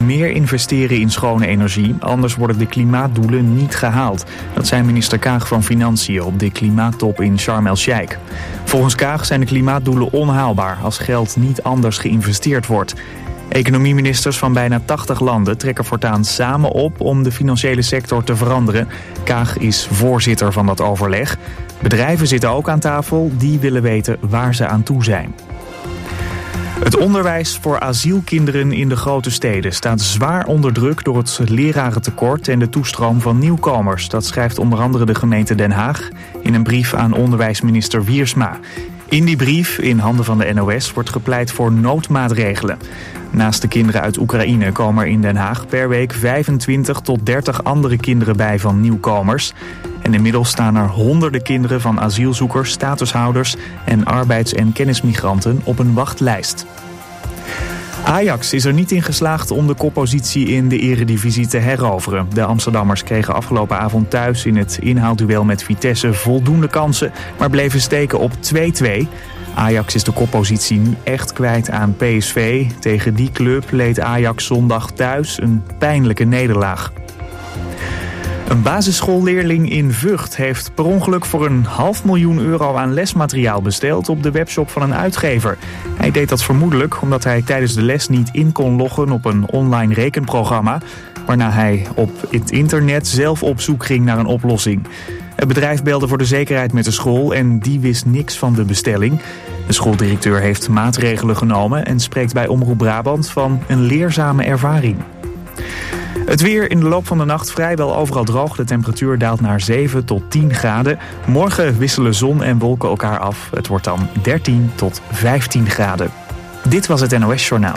meer investeren in schone energie, anders worden de klimaatdoelen niet gehaald. Dat zei minister Kaag van Financiën op de klimaattop in Sharm el-Sheikh. Volgens Kaag zijn de klimaatdoelen onhaalbaar als geld niet anders geïnvesteerd wordt. Economieministers van bijna 80 landen trekken voortaan samen op om de financiële sector te veranderen. Kaag is voorzitter van dat overleg. Bedrijven zitten ook aan tafel, die willen weten waar ze aan toe zijn. Het onderwijs voor asielkinderen in de grote steden staat zwaar onder druk door het lerarentekort en de toestroom van nieuwkomers. Dat schrijft onder andere de gemeente Den Haag in een brief aan onderwijsminister Wiersma. In die brief, in handen van de NOS, wordt gepleit voor noodmaatregelen. Naast de kinderen uit Oekraïne komen er in Den Haag per week 25 tot 30 andere kinderen bij van nieuwkomers. En inmiddels staan er honderden kinderen van asielzoekers, statushouders en arbeids- en kennismigranten op een wachtlijst. Ajax is er niet in geslaagd om de koppositie in de Eredivisie te heroveren. De Amsterdammers kregen afgelopen avond thuis in het inhaalduel met Vitesse voldoende kansen, maar bleven steken op 2-2. Ajax is de koppositie nu echt kwijt aan PSV. Tegen die club leed Ajax zondag thuis een pijnlijke nederlaag. Een basisschoolleerling in Vught heeft per ongeluk voor €500.000 aan lesmateriaal besteld op de webshop van een uitgever. Hij deed dat vermoedelijk omdat hij tijdens de les niet in kon loggen op een online rekenprogramma, waarna hij op het internet zelf op zoek ging naar een oplossing. Het bedrijf belde voor de zekerheid met de school en die wist niks van de bestelling. De schooldirecteur heeft maatregelen genomen en spreekt bij Omroep Brabant van een leerzame ervaring. Het weer in de loop van de nacht vrijwel overal droog. De temperatuur daalt naar 7 tot 10 graden. Morgen wisselen zon en wolken elkaar af. Het wordt dan 13 tot 15 graden. Dit was het NOS Journaal.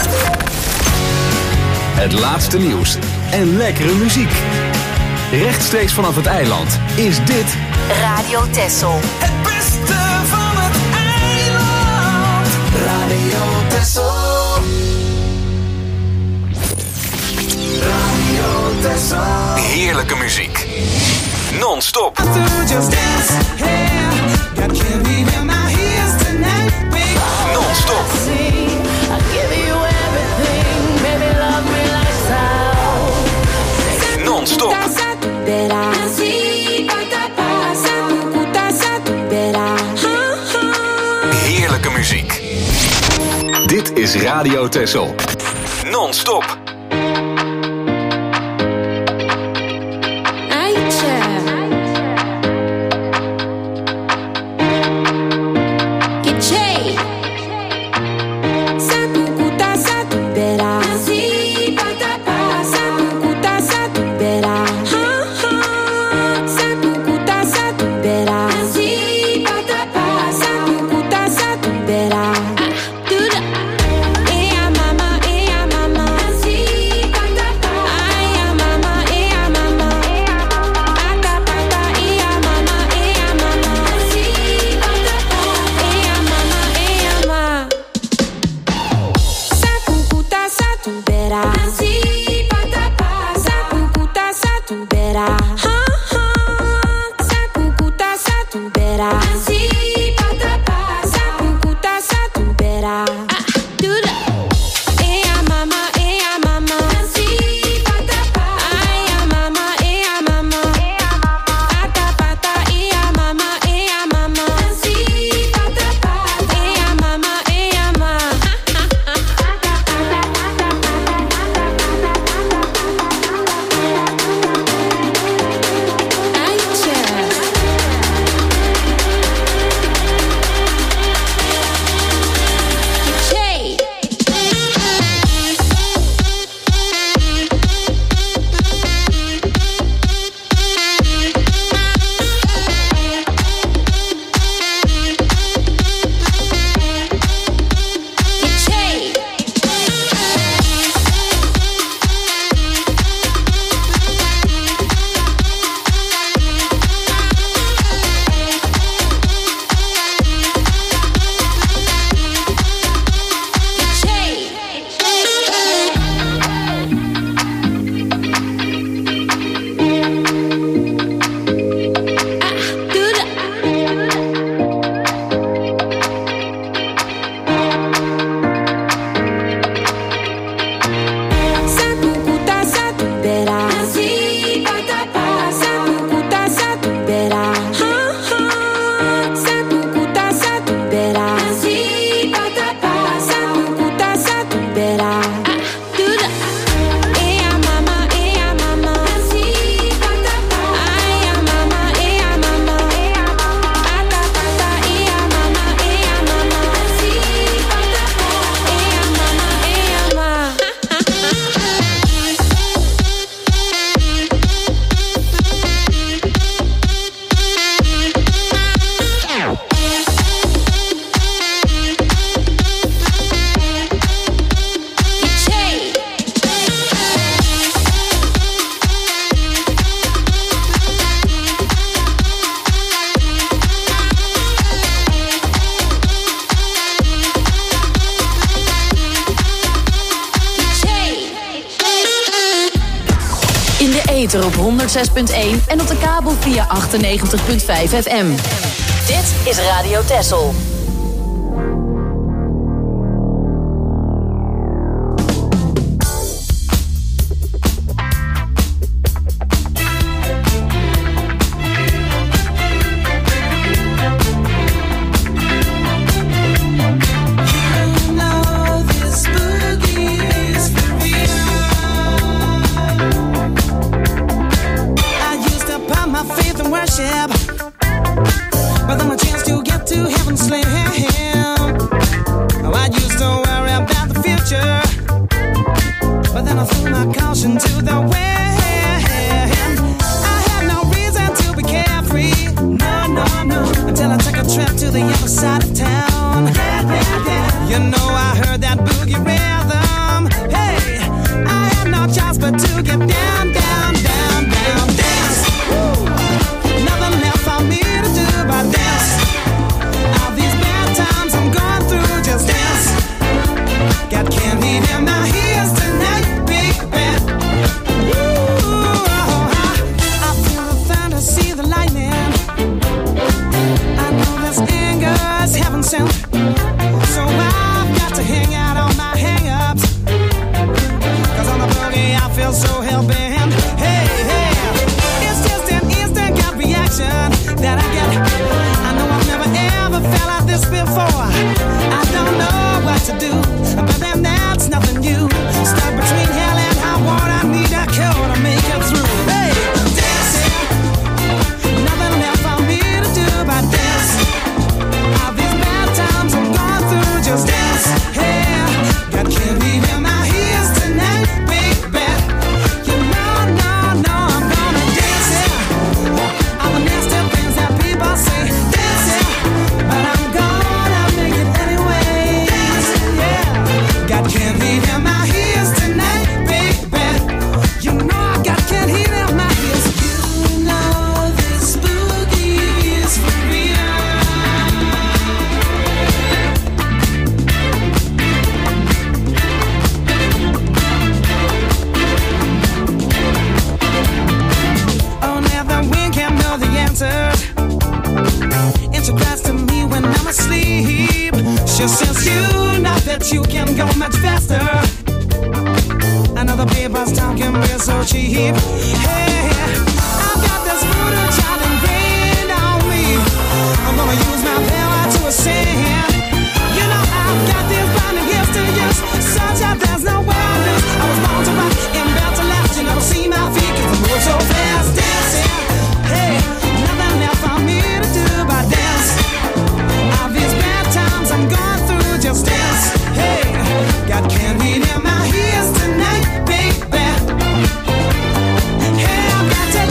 Het laatste nieuws en lekkere muziek. Rechtstreeks vanaf het eiland is dit Radio Texel. Het beste van het eiland. Radio Texel. Radio Texel. heerlijke muziek. Non-stop. Non-stop. Non-stop. Heerlijke muziek. Dit is Radio Texel. Non-stop. ether op 106.1 en op de kabel via 98.5 FM. Dit is Radio Texel. Got candy in my ears tonight, baby. Hey, I've got to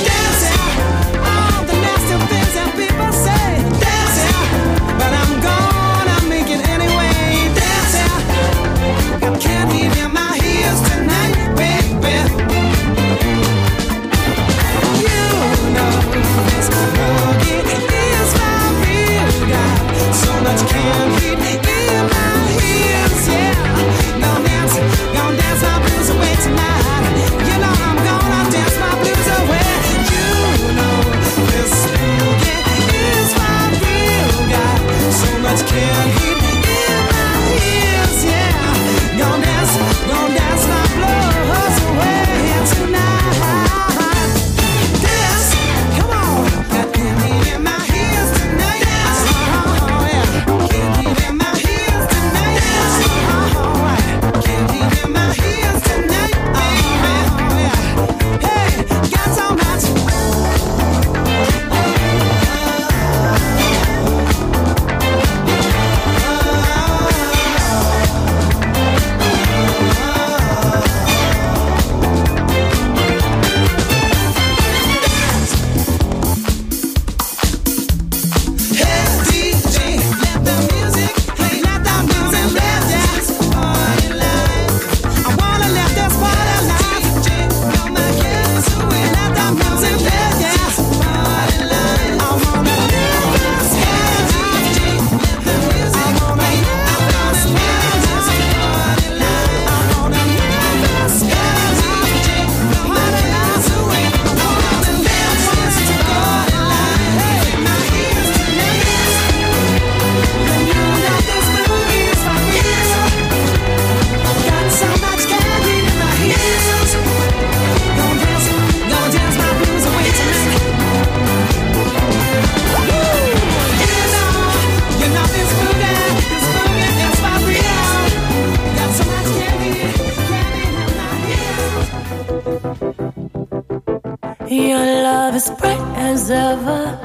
Your love is bright as ever,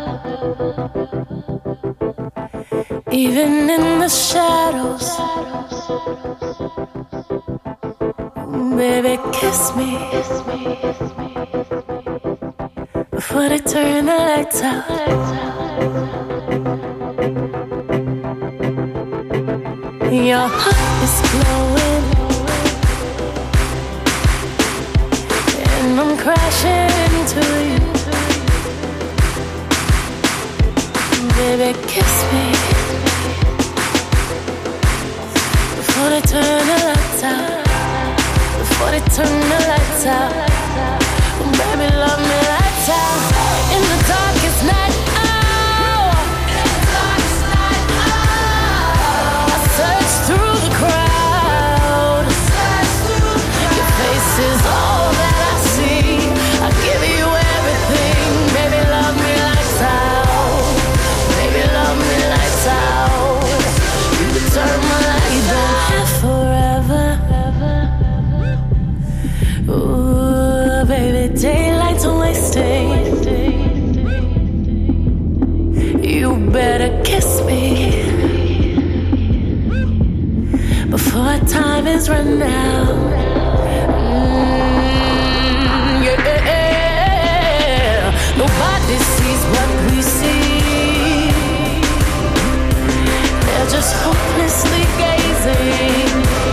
even in the shadows. Baby, kiss me before they turn the lights out. Your heart is glowing, and I'm crashing into you. Baby, kiss me before they turn the lights out. Before they turn the lights out. Baby, love me lights out. In the darkest night. I search through the crowd. Your face is all that I see. I give you everything. Baby, love me lights out. Baby, love me lights out. You can turn my lights out forever. Ooh, baby, daylight's wasting. You better kiss me before time is run out. Yeah. Nobody sees what we see. They're just hopelessly gazing.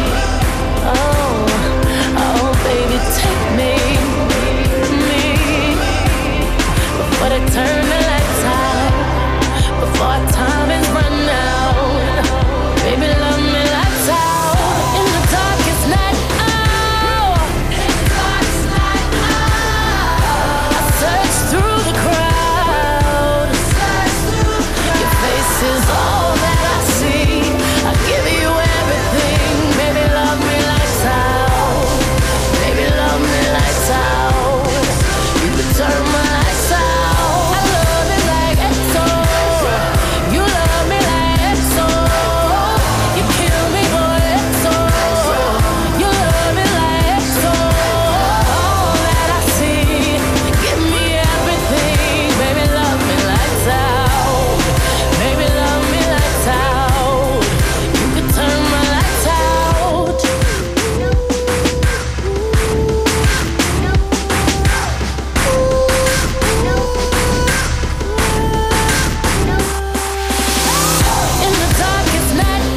Oh, baby, take me, before they turn the lights out, before time is run out. Baby, love me lights out. In the darkest night, I search through the crowd. Your face is all that I see. I give you everything. Baby, love me lights out. Baby, love me lights out. You can turn my lights out. I love it like EXO. You love me like EXO. You kill me, boy, EXO. You love me like EXO. All that I see. Give me everything. Baby, love me lights out. Baby, love me lights out. You can turn my lights out. In the darkest night,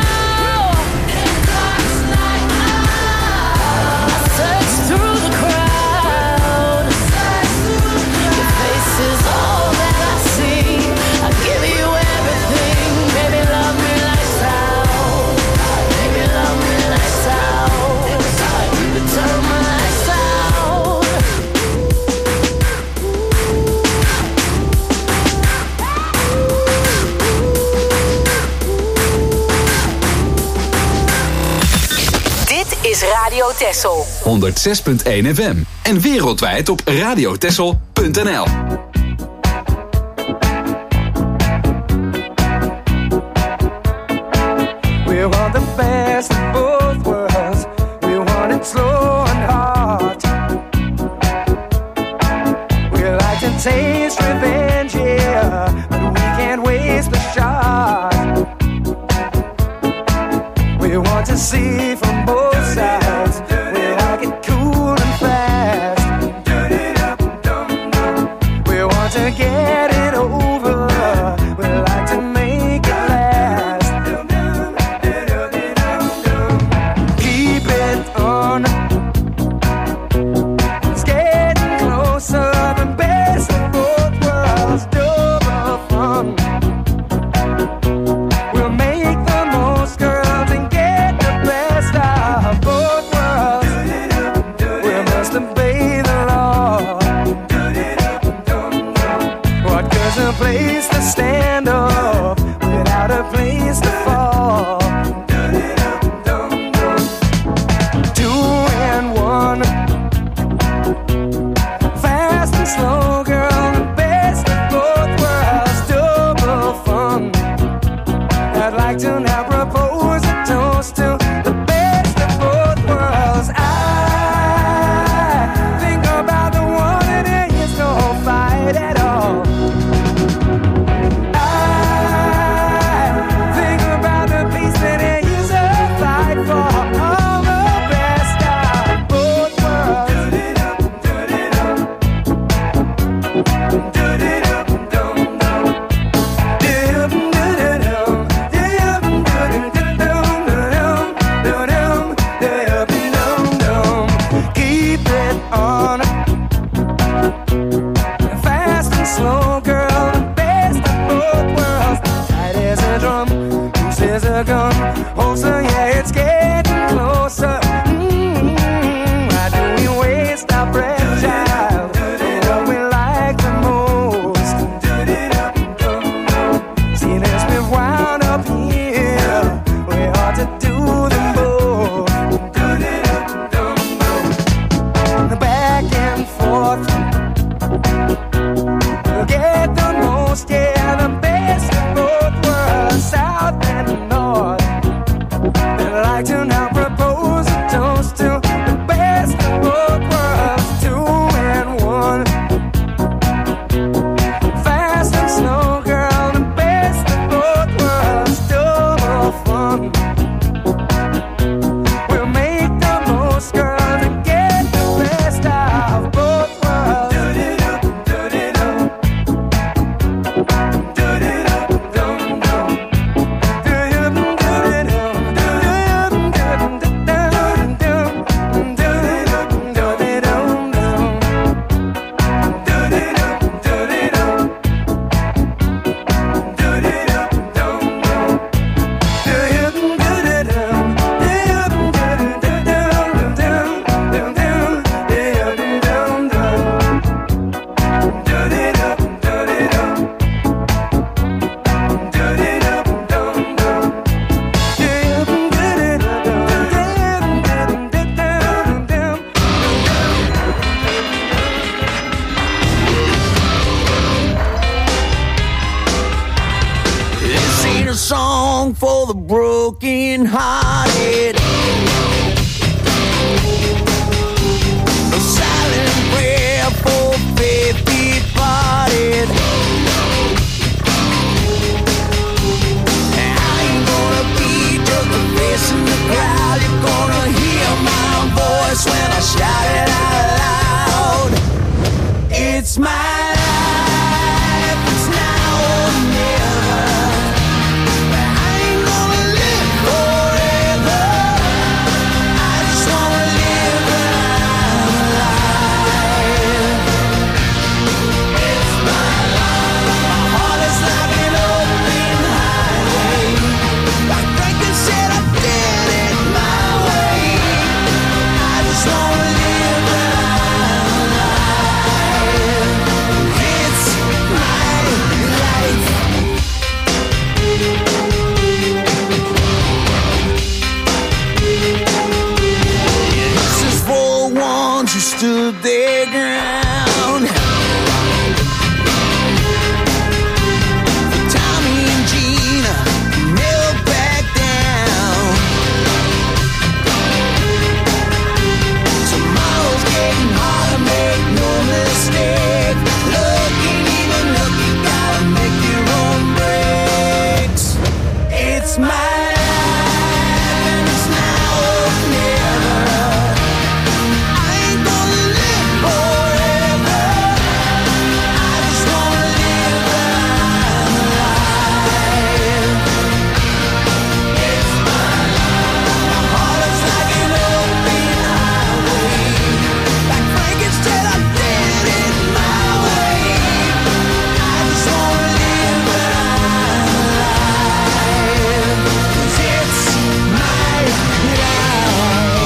I search through the crowd. Your face is all that I see. I give you everything. Baby, love me lights out. Baby, love me lights out. You can turn my lights out. Dit is Radio Texel. 106.1 FM. En wereldwijd op radiotexel.nl. We want the best of both worlds. We want it slow and hard. We like to taste revenge, yeah, but we can't waste the shot. We want to see from both sides. We like it cool and fast. We want to get it over. We like to make it last. Keep it on. It's getting closer. The best of both worlds. Double fun. We'll make the most, girls, and get the best of both worlds. We must obey the law. What good's a place to stand up without a place to fall? 2 and 1, fast and slow, girl, the best of both worlds. Double fun. I'd like to now propose a toast to the best of both worlds. I think about the one that song for the broken hearted. A silent prayer for faith departed. I ain't gonna be just a face in the crowd. You're gonna hear my voice when I shout it out loud. It's my life, it's now or never. I ain't gonna live forever. I just wanna live when I'm alive. It's my life. My heart is like an open highway. Like Franklin said, I did it my way. I just wanna live when I'm alive. It's my life. This is for ones who stood their ground. For Tommy and Gina, who never back down. Tomorrow's getting harder, make no mistake. Looking, even looking, gotta make your own breaks. It's my life, and it's now or never. I ain't gonna live forever. I just wanna live when I'm alive. It's my life. My heart is like an open highway. Like Frankenstein, I did it my way. I just wanna live when I'm alive. 'Cause it's my life.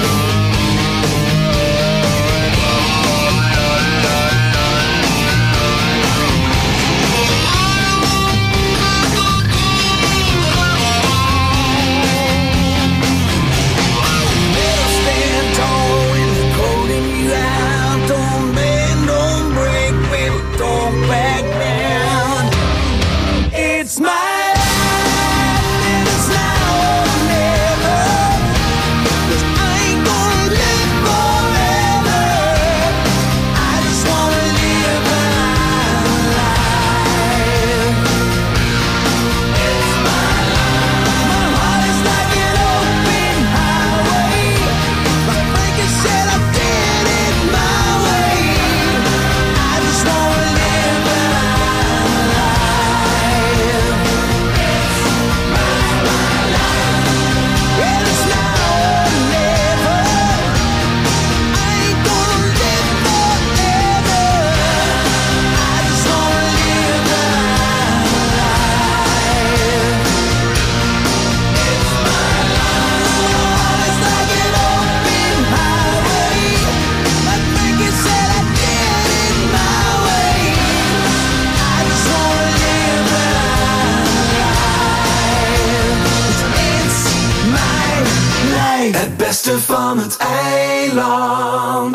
Better stand tall when it's holding you out. Don't bend, don't break, baby, don't back down. It's my life, and it's now or never. 'Cause I ain't gonna live forever. I just wanna live when I'm alive. It's my life. My heart is like an open highway. Like Franklin said, I did it my way. I just wanna live when I'm alive. It's my life. And it's now or never. I ain't gonna live forever. I just wanna live when I'm alive. It's my life. It's like an open highway. Like Franklin said, I did it my way. I just wanna live when I'm alive. It's my life. Het beste van het eiland.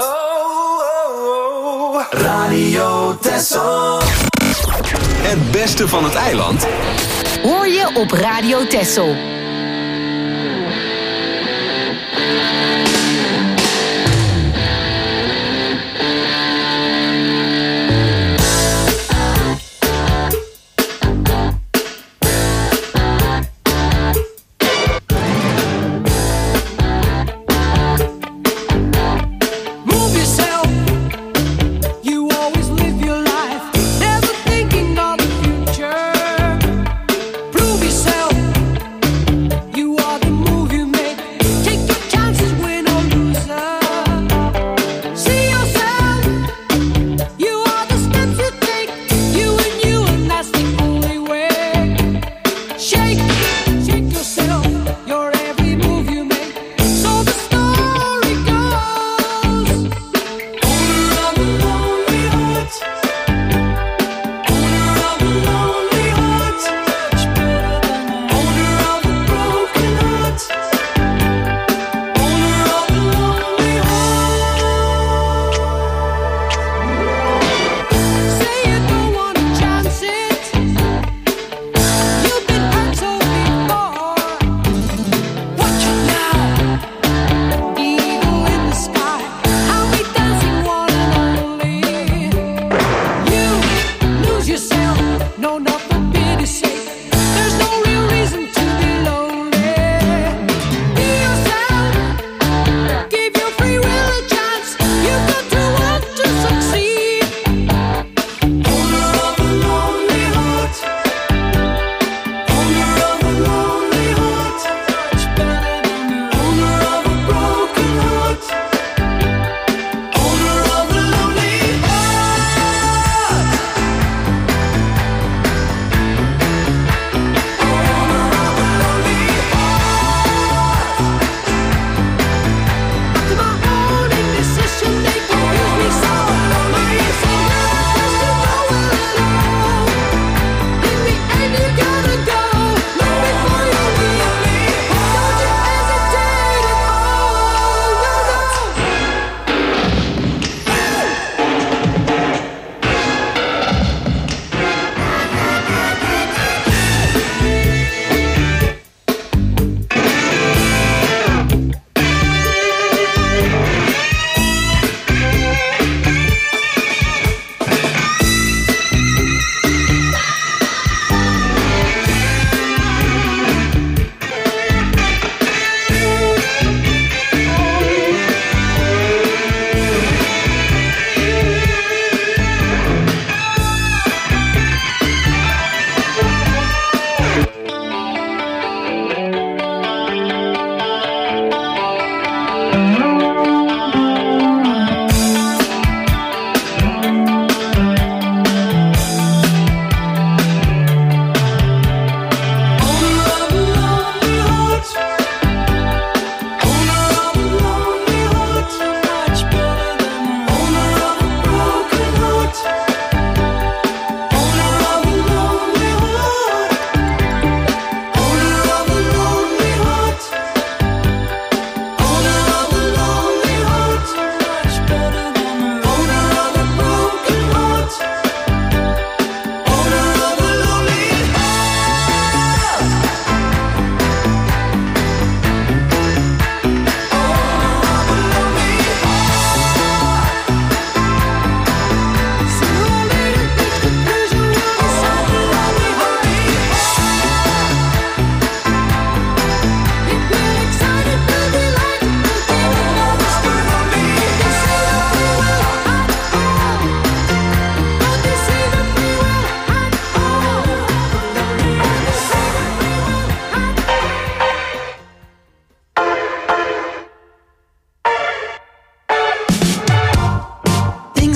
Radio Texel. Het beste van het eiland. Hoor je op Radio Texel. Move yourself. You always live your life, never thinking of the future. Prove yourself.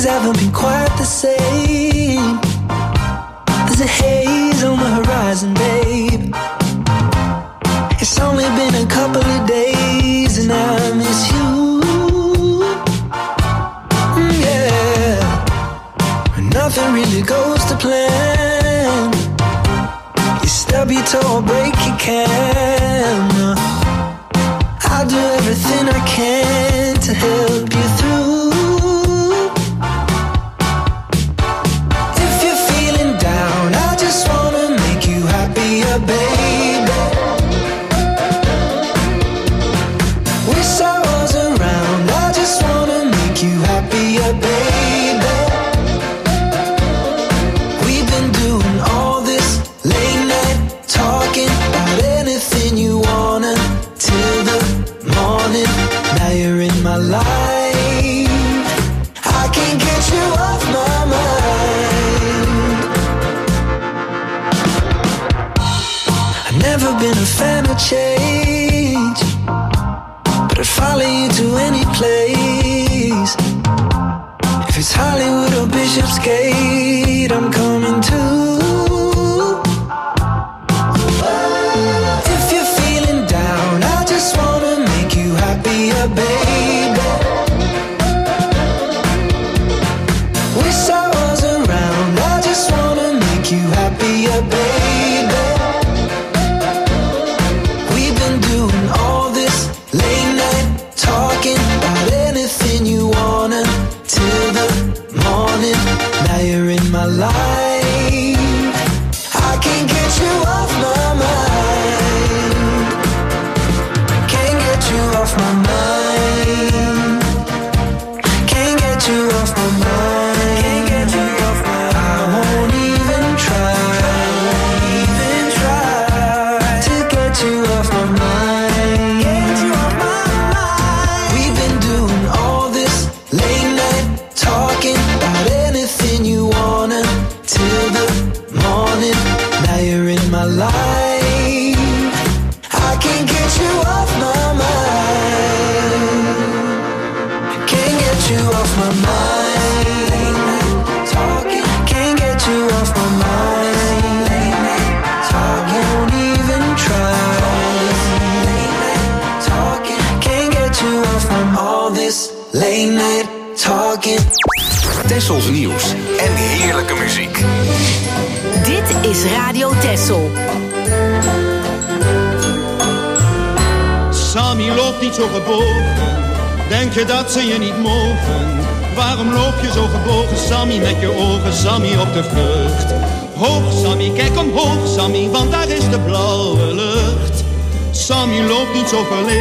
things haven't been quite the same. There's a haze on the horizon, babe. It's only been a couple of days and I miss you. Yeah, nothing really goes to plan. You stub your toe or break your can. I'll do everything I can to help you through. If you're feeling down, I just wanna make you happier, baby. Wish I was around, I just wanna make you happier, baby. We've been doing all this late night talking about anything you wanna till the morning. Now you're in my life, I can't get you off my mind. I've never been a fan of change, but I'd follow you to any place. If it's Hollywood or Bishopsgate, I'm coming too. If you're feeling down, I just wanna make you happier, baby. Wish I was around, I just wanna make you happier, baby. We've been doing all this late night talking about anything you wanna till the morning. Now you're in my life, I can't get you off my mind. Can't get you off my mind. Can't get you off my mind. Can't get you off my mind. I won't even try to get you off my mind. Get you off my mind. We've been doing all this late night talking about anything you wanna till the morning. Now you're in my life, I can't get you off my mind. Can't get you off my mind. Late night talking, can't get you off my mind. Late night talking, won't even try. Late night talking, can't get you off from all this late night talking. Tessels nieuws en heerlijke muziek. Dit is Radio Tessel. Sammy loopt niet zo gebogen, denk je dat ze je niet mogen? Waarom loop je zo gebogen, Sammy, met je ogen, Sammy, op de vlucht? Hoog, Sammy, kijk omhoog, Sammy, want daar is de blauwe lucht. Sammy loopt niet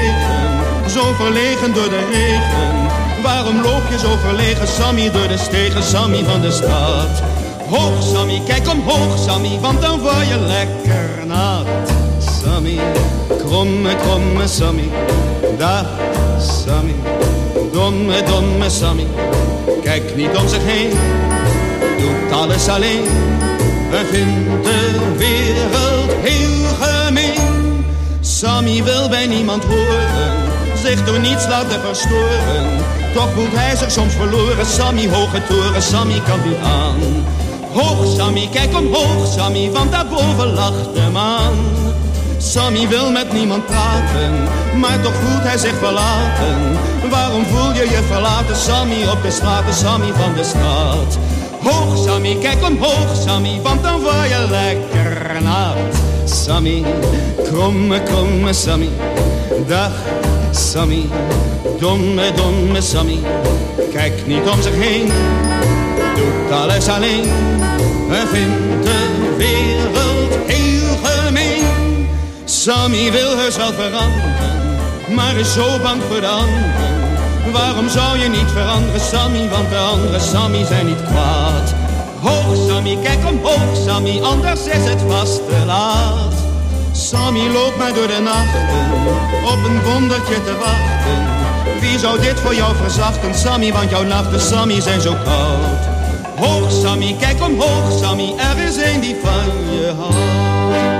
zo verlegen door de regen. Waarom loop je zo verlegen, Sammy, door de stegen, Sammy van de stad? Hoog, Sammy, kijk omhoog, Sammy, want dan word je lekker nat. Sammy, kromme, kromme Sammy, dag Sammy, domme, domme Sammy. Kijk niet om zich heen, doet alles alleen. We vinden de wereld heel gemeen. Sammy wil bij niemand horen, zich door niets laten verstoren. Toch voelt hij zich soms verloren, Sammy, hoge toren, Sammy kan niet aan. Hoog, Sammy, kijk omhoog, Sammy, want daarboven lacht de maan. Sammy wil met niemand praten, maar toch voelt hij zich verlaten. Waarom voel je je verlaten, Sammy, op de straten, Sammy van de stad? Hoog, Sammy, kijk omhoog, Sammy, want dan word je lekker nat. Sammy, kromme, kromme Sammy, dag Sammy, domme, domme Sammy. Kijk niet om zich heen, doet alles alleen. Hij vindt de wereld heel gemeen. Sammy wil heus wel veranderen, maar is zo bang voor de anderen. Waarom zou je niet veranderen, Sammy, want de andere Sammy zijn niet kwaad. Hoog, Sammy, kijk omhoog, Sammy, anders is het vast te laat. Sammy loopt maar door de nachten, op een wondertje te wachten. Wie zou dit voor jou verzachten, Sammy, want jouw nachten, Sammy, zijn zo koud. Hoog, Sammy, kijk omhoog, Sammy, er is een die van je houdt.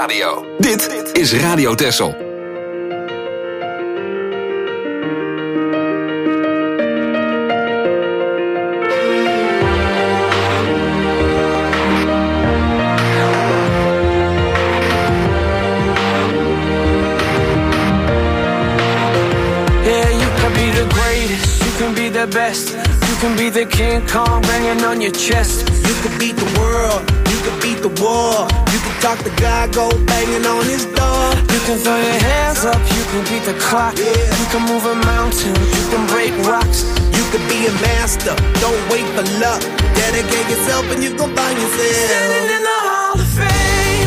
radio. Dit is Radio Texel. The best. You can be the King Kong banging on your chest. You can beat the world, you can beat the war. You can talk to God, go banging on his door. You can throw your hands up, you can beat the clock. Yeah. You can move a mountain, you can break rocks. You can be a master, don't wait for luck. Dedicate yourself and you gon' find yourself standing in the Hall of Fame.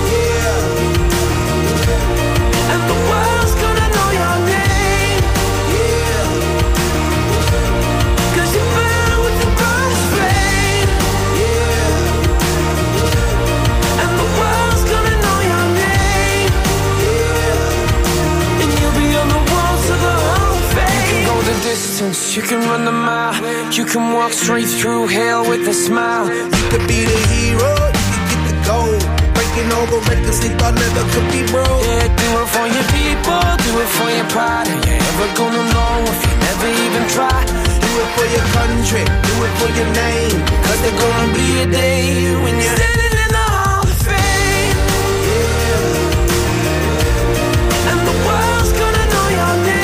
Yeah. And the world's gonna know your name. Distance. You can run the mile, you can walk straight through hell with a smile. You could be the hero, you can get the gold. Breaking over records they thought never could be broke. Yeah, do it for your people, do it for your pride. Are you ever gonna know if you never even try? Do it for your country, do it for your name. Cause there's gonna be a day when you're standing in the Hall of Fame. Yeah. And the world's gonna know your name.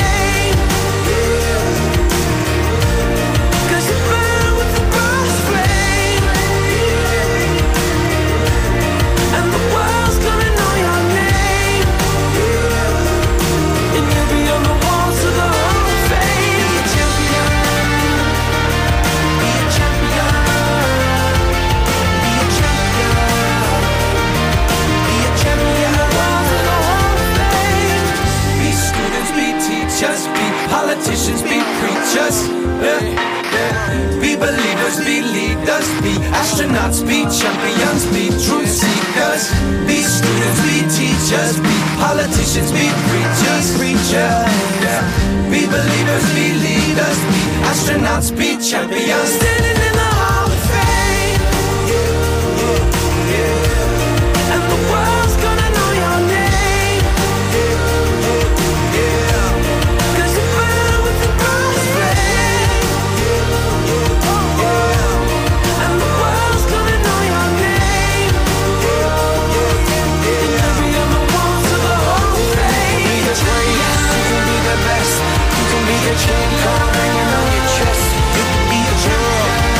Politicians be preachers, be believers, be leaders, be astronauts, be champions, be truth seekers, be students, be teachers, be politicians, be preachers, be believers, be leaders, be astronauts, be champions, standing in the Hall of Fame. And the world's gonna know your name. You can be a hero,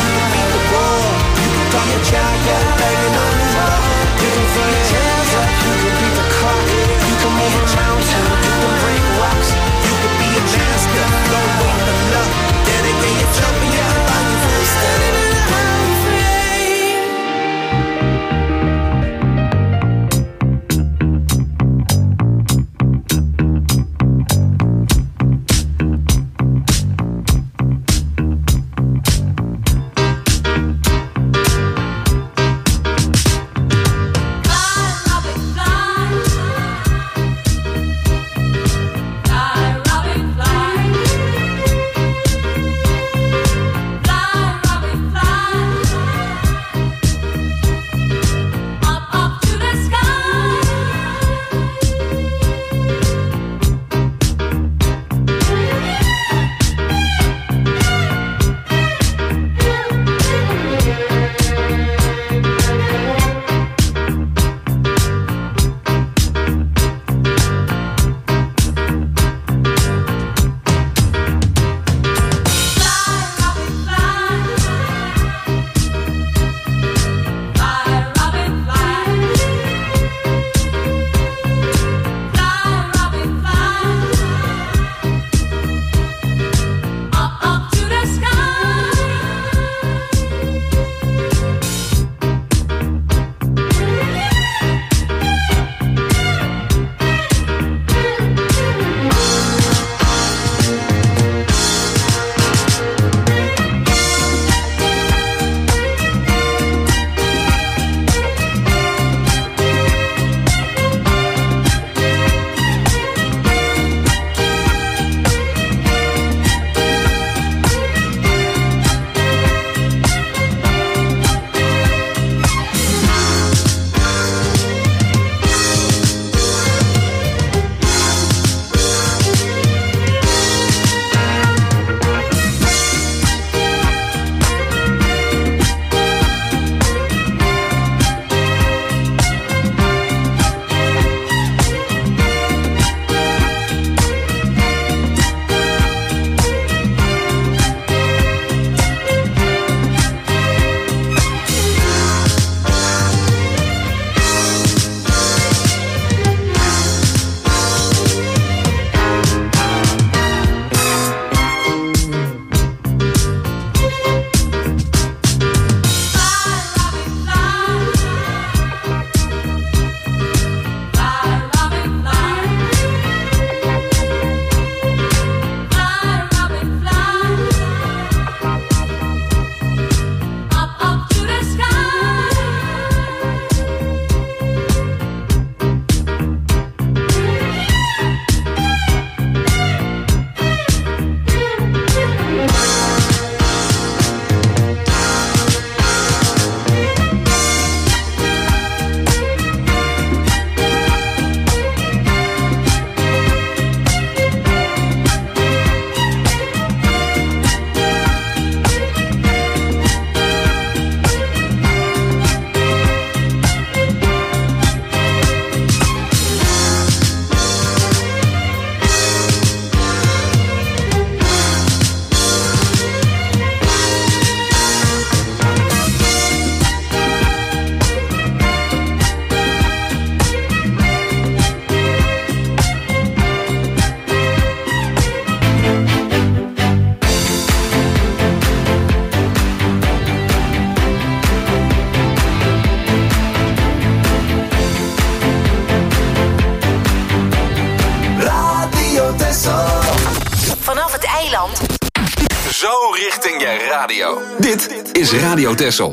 richting je radio. Dit is Radio Texel.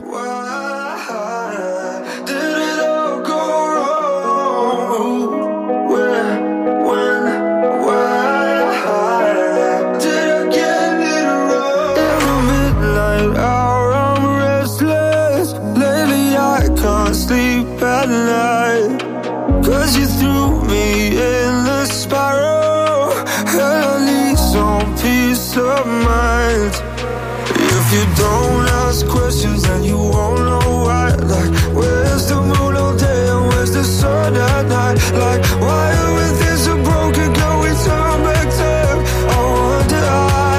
Cause you threw me in the spiral, and I need some peace of mind. If you don't ask questions, then you won't know why. Like, where's the moon all day and where's the sun at night? Like, why everything's so broken, can we turn back time? I wonder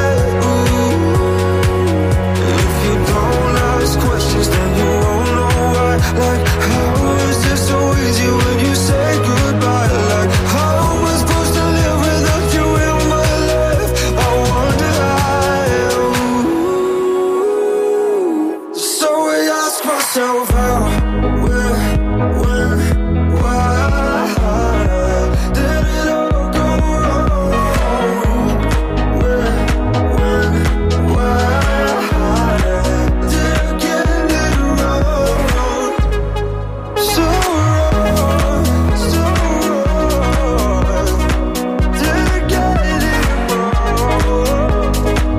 if you don't ask questions, then you won't know why. Like, how is this so easy when you say goodbye? Like, how am I supposed to live without you in my life? I wonder so I ask myself how, where, when, why did it all go wrong? Where, when, why did I get it wrong? So wrong, so wrong. Did I get it wrong?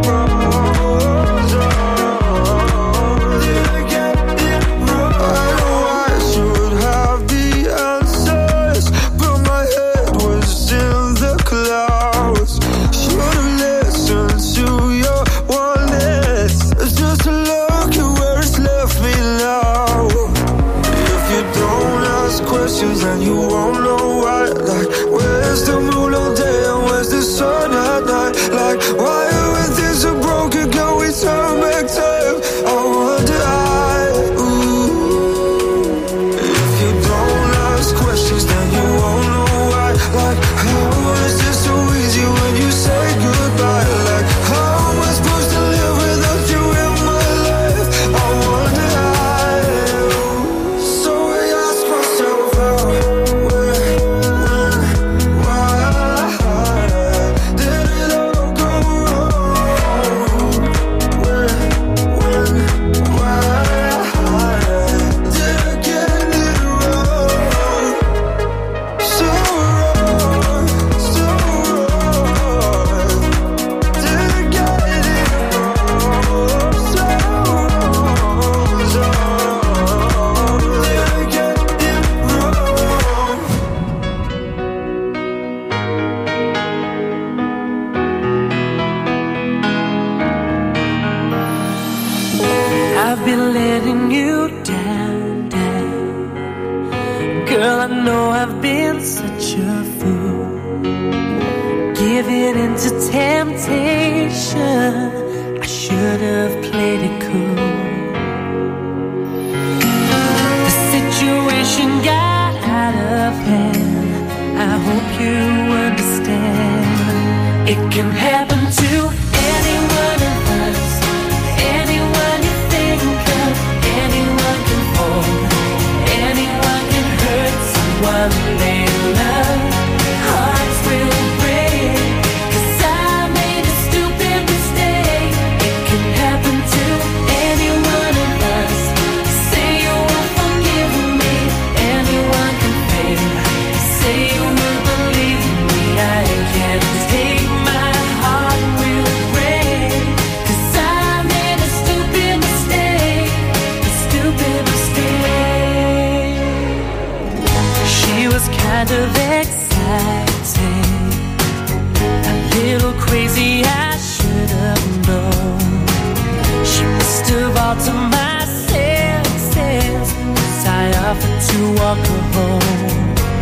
So wrong. Did I get it wrong? I know I should have the answers, but my head was in the clouds. Should have listened to your warnings, just to look at where it's left me now. If you don't ask questions, then you won't know why. Like, where's the moon all day and where's the sun at night? Like, why everything's so broken, can we turn back time? I wonder if you don't ask questions, then you won't know why. Like, how is this so easy when you say goodbye? Like, how am I supposed to live without you in my life? I wonder so I ask myself how, where, when, why did it all go wrong? Where, when, why did I get it wrong? So wrong, so wrong. Did I get it wrong? So wrong, so wrong. Did I get it wrong? I've been letting you down, down. Girl, I know I've been such a fool, giving into temptation. I should have played it cool. The situation got out of hand. I hope you understand. It can happen to any one of us. Anyone you think of, anyone can fall, anyone can hurt someone they love. Hearts will break, 'cause I made a stupid mistake. It can happen to any one of us. Say you won't forgive me, anyone can fail. Say you will believe me, I can't take my heart will break, 'cause I made a stupid mistake, a stupid mistake. She was kind of exciting, a little crazy, I should have known. She must have altered my senses, 'cause I offered to walk her home.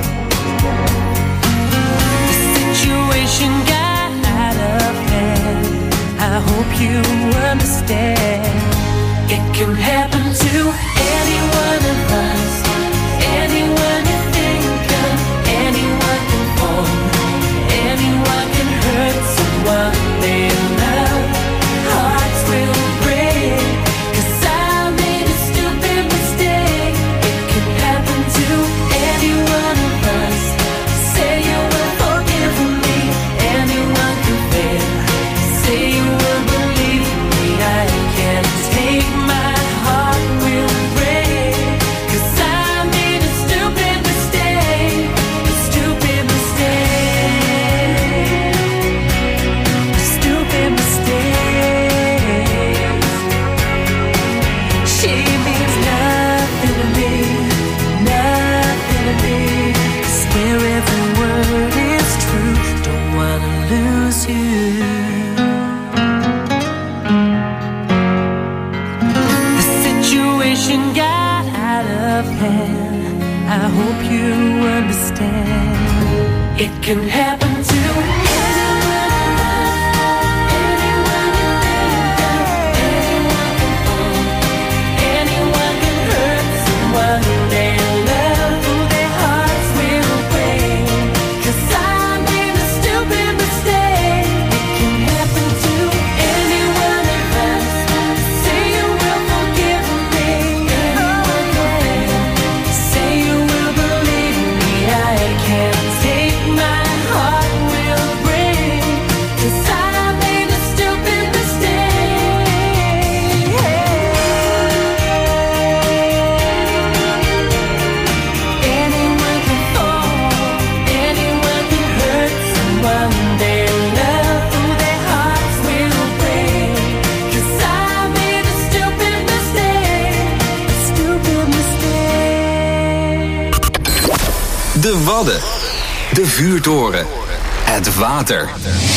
The situation got out of hand. I hope you understand. It can happen to any one of us. Anyone you think of, anyone can fall, anyone can hurt someone they love. Hearts will break, 'cause I made a stupid mistake. It can happen to anyone. It can happen to De Wadden, de vuurtoren, het water.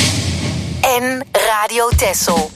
En Radio Texel.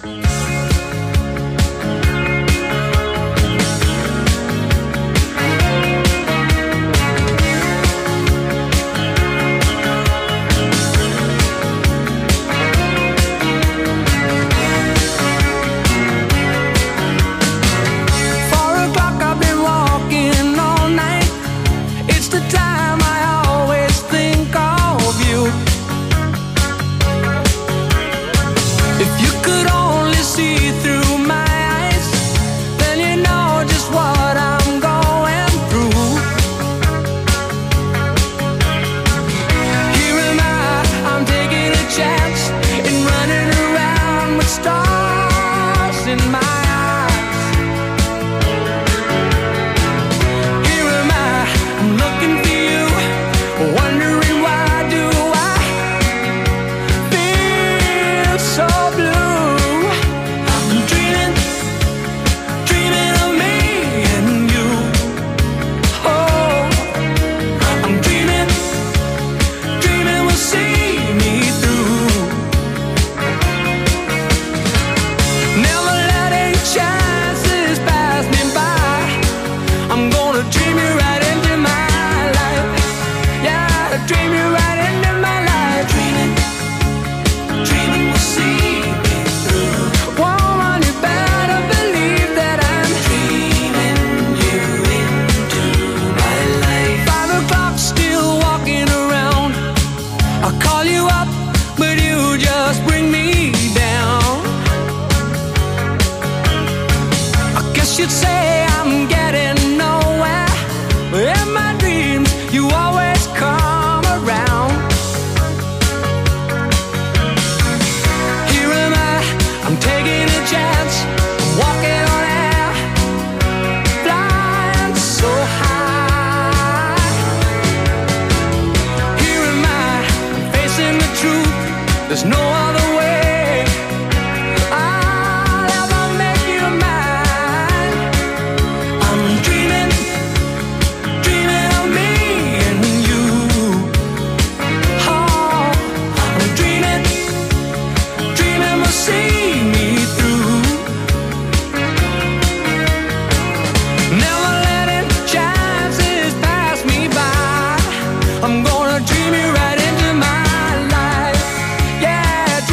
I'm gonna dream you right into my life. Yeah,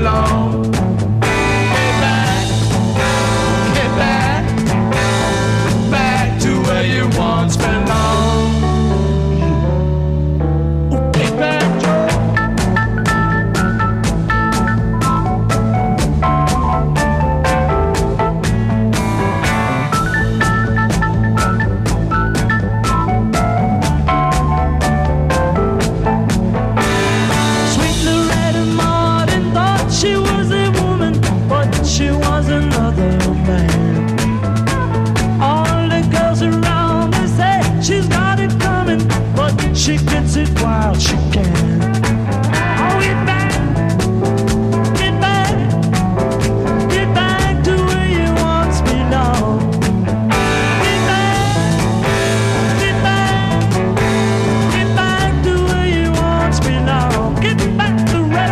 belong. Get back to where you once belonged. Get back, Joe. She gets it while she can. Oh, get back to where you once belonged. Get back to where you once belonged. Get back to red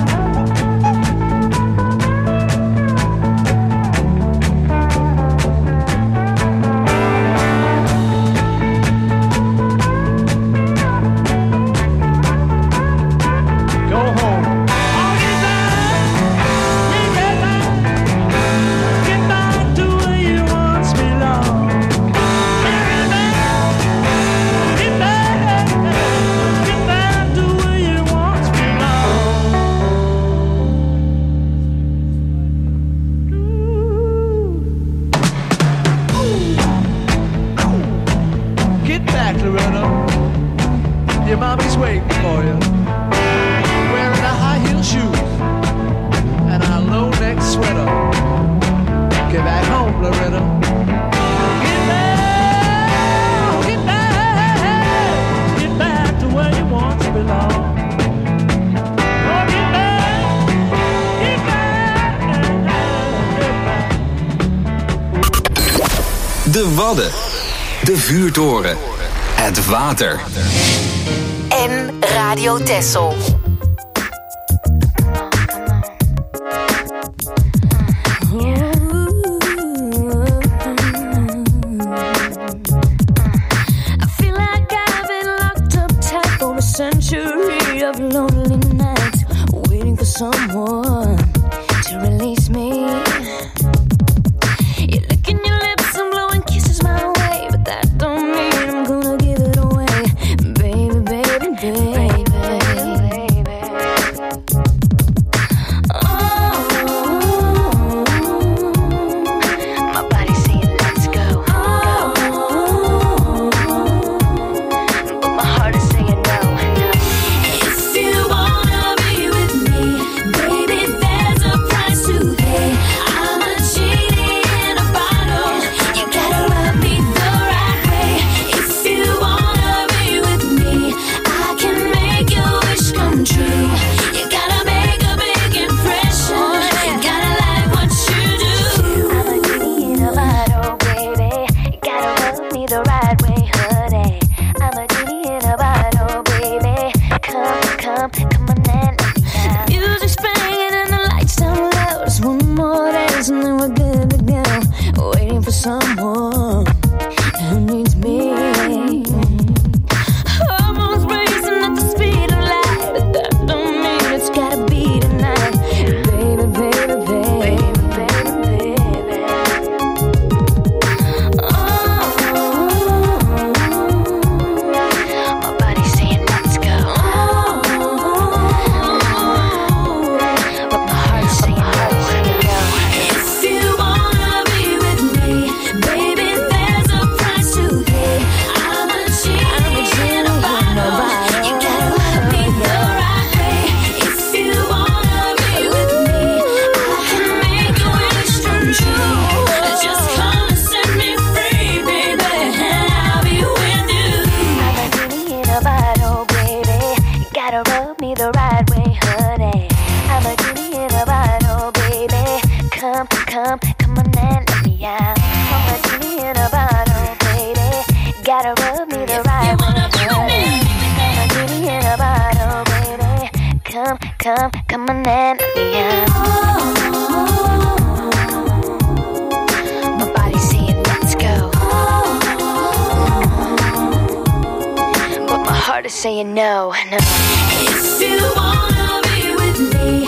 your mommy's waiting for you, wearing a high-heel shoes and a low-neck sweater. Get back home, Loretta. Get back to where you once belong. Oh, get back. De Wadden, de Vuurtoren, het water. En Radio Texel. Century of lonely nights, waiting for someone to release me. You're licking your lips and blowing kisses my way, but that don't mean I'm gonna give it away, baby, baby, baby, baby. Oh, my body's saying let's go, but my heart is saying no. Someone who needs me. Hormones racing at the speed of light, but that don't mean it's gotta be tonight, baby, baby, baby, baby, baby. Oh, my body's saying let's go, but my heart's saying no. If you wanna be with me, baby, there's a price to pay. I'm a genie in a bottle. You gotta love me the right way. If you wanna be with me, I can make your wish come true. Just come and set me free, baby, and I'll be with you. I'm a genie in a bottle, baby. You gotta rub me the right way, honey. I'm a genie in a bottle, baby. Come on and let me out. I'm a genie in a bottle, baby. Gotta rub me the right way, honey. I'm a genie in a bottle, baby. Come on and let me out. My body's saying let's go, but my heart is saying no, no. If you wanna be with me,